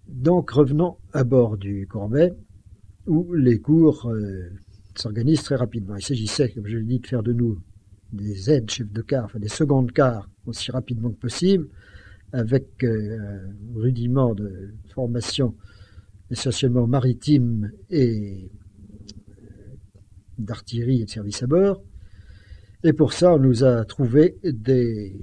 Donc revenons à bord du Courbet, où les cours s'organisent très rapidement. Il s'agissait, comme je l'ai dit, de faire de nous des aides chefs de quart, enfin des secondes quarts, aussi rapidement que possible, avec un rudiment de formation essentiellement maritime et d'artillerie et de service à bord. Et pour ça, on nous a trouvé des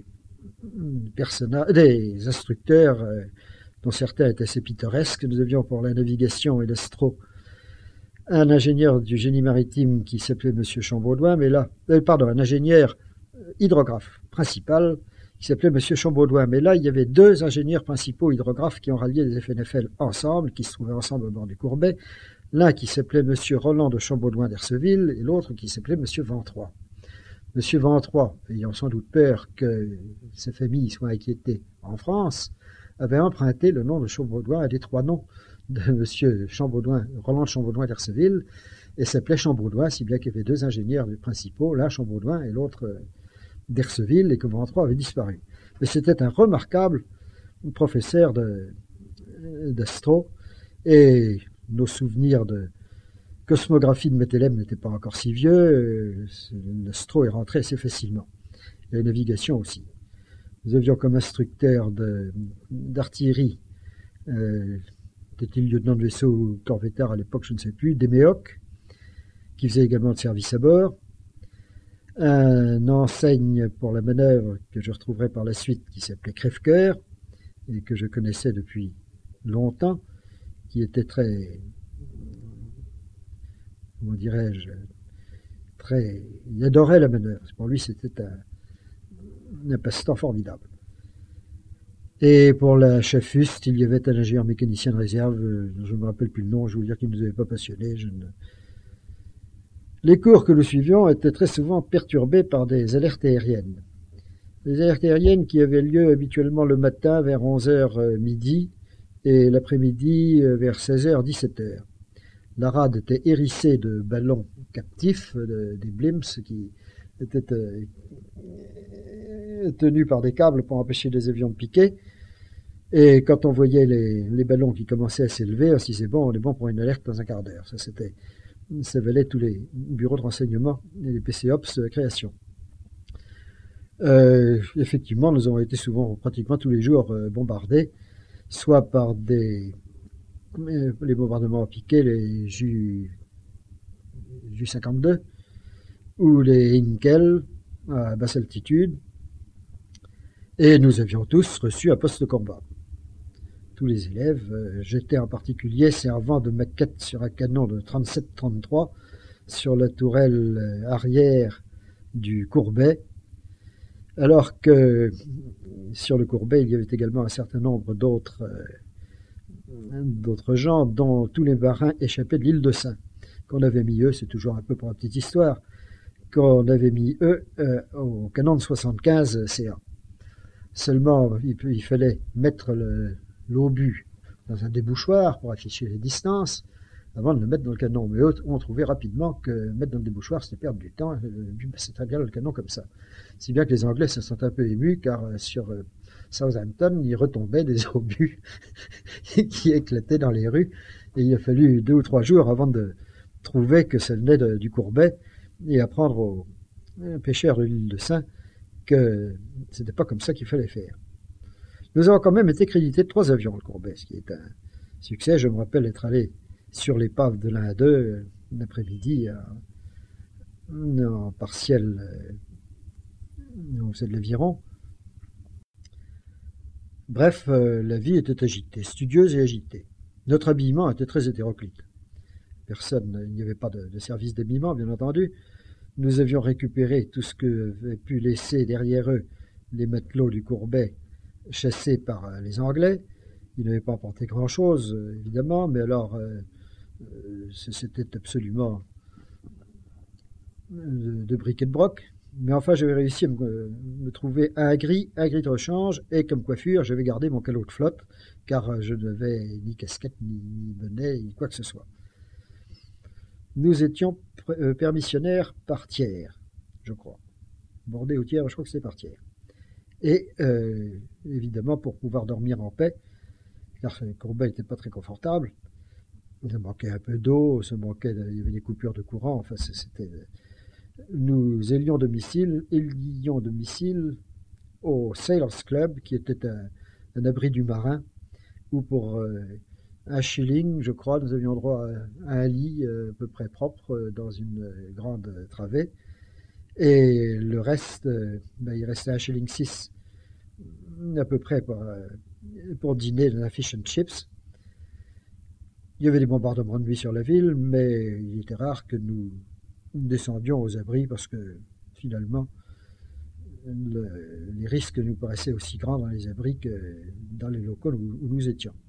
instructeurs dont certains étaient assez pittoresques. Nous avions pour la navigation et l'astro un ingénieur du génie maritime qui s'appelait Monsieur Chambaudouin, mais là, un ingénieur hydrographe principal qui s'appelait Monsieur Chambaudouin. Mais là, il y avait deux ingénieurs principaux hydrographes qui ont rallié les FNFL ensemble, qui se trouvaient ensemble au bord du Courbet. L'un qui s'appelait Monsieur Roland de Chambaudouin d'Erceville et l'autre qui s'appelait Monsieur Ventroy. Monsieur Ventroy, ayant sans doute peur que sa famille soit inquiétée en France, avait emprunté le nom de Chambaudouin à des trois noms de Monsieur Chambaudouin, Roland de Chambaudouin d'Erceville, et s'appelait Chambaudouin, si bien qu'il y avait deux ingénieurs principaux, l'un Chambaudouin et l'autre d'Erceville, et que Ventroy avait disparu. Mais c'était un remarquable professeur d'astro, et nos souvenirs de cosmographie de Métélème n'étaient pas encore si vieux, l'astro est rentré assez facilement, et la navigation aussi. Nous avions comme instructeur d'artillerie, était-il lieutenant de vaisseau ou corvettard à l'époque, je ne sais plus, Déméoc, qui faisait également de service à bord. Un enseigne pour la manœuvre que je retrouverai par la suite, qui s'appelait Crève-Cœur, et que je connaissais depuis longtemps, qui était très, comment dirais-je, il adorait la manœuvre. Pour lui, c'était un passe-temps formidable. Et pour la chef-fuste, il y avait un ingénieur mécanicien de réserve, je ne me rappelle plus le nom, je veux dire qu'il ne nous avait pas passionnés. Les cours que nous suivions étaient très souvent perturbés par des alertes aériennes. Des alertes aériennes qui avaient lieu habituellement le matin vers 11h midi et l'après-midi vers 16h, 17h. La rade était hérissée de ballons captifs, des blimps qui étaient tenus par des câbles pour empêcher les avions de piquer. Et quand on voyait les ballons qui commençaient à s'élever, on se disait bon, on est bon pour une alerte dans un quart d'heure. Ça valait tous les bureaux de renseignement et les PCOPS de création. Effectivement, nous avons été souvent, pratiquement tous les jours, bombardés, soit par les bombardements à piquet, les Ju-52, ou les Hinkel à basse altitude, et nous avions tous reçu un poste de combat. Tous les élèves, j'étais en particulier servant de maquette sur un canon de 37-33 sur la tourelle arrière du Courbet, alors que sur le Courbet, il y avait également un certain nombre d'autres gens dont tous les marins échappaient de l'île de Sein. Qu'on avait mis eux, c'est toujours un peu pour la petite histoire, qu'on avait mis eux au canon de 75 CA. Seulement, il fallait mettre l'obus dans un débouchoir pour afficher les distances avant de le mettre dans le canon. Mais eux ont trouvé rapidement que mettre dans le débouchoir, c'était perdre du temps. Le passait très bien le canon comme ça. Si bien que les Anglais se sont un peu émus, car sur Southampton, il retombait des obus qui éclataient dans les rues. Et il a fallu 2 ou 3 jours avant de trouver que ça venait du Courbet et apprendre aux pêcheurs de l'île de Sein que c'était pas comme ça qu'il fallait faire. Nous avons quand même été crédités de 3 avions, le Courbet, ce qui est un succès. Je me rappelle être allé sur l'épave de l'un d'eux l'après-midi en partiel, c'est de l'aviron. Bref, la vie était agitée, studieuse et agitée. Notre habillement était très hétéroclite. Il n'y avait pas de service d'habillement, bien entendu. Nous avions récupéré tout ce que avaient pu laisser derrière eux les matelots du Courbet chassés par les Anglais. Ils n'avaient pas apporté grand-chose, évidemment, mais alors c'était absolument de bric et de broc. Mais enfin, j'avais réussi à me trouver un gris de rechange, et comme coiffure, j'avais gardé mon calot de flotte, car je n'avais ni casquette, ni bonnet, ni quoi que ce soit. Nous étions permissionnaires par tiers, je crois. Bordés au tiers, je crois que c'est par tiers. Et évidemment, pour pouvoir dormir en paix, car Courbet n'était pas très confortable. Il manquait un peu d'eau, il y avait des coupures de courant. Enfin, nous élions domicile au Sailors Club, qui était un abri du marin, où pour un shilling, je crois, nous avions droit à un lit à peu près propre dans une grande travée. Et le reste, il restait un shilling 6 à peu près pour dîner dans un fish and chips. Il y avait des bombardements de nuit sur la ville, mais il était rare que nous descendions aux abris parce que finalement, les risques nous paraissaient aussi grands dans les abris que dans les locaux où nous étions.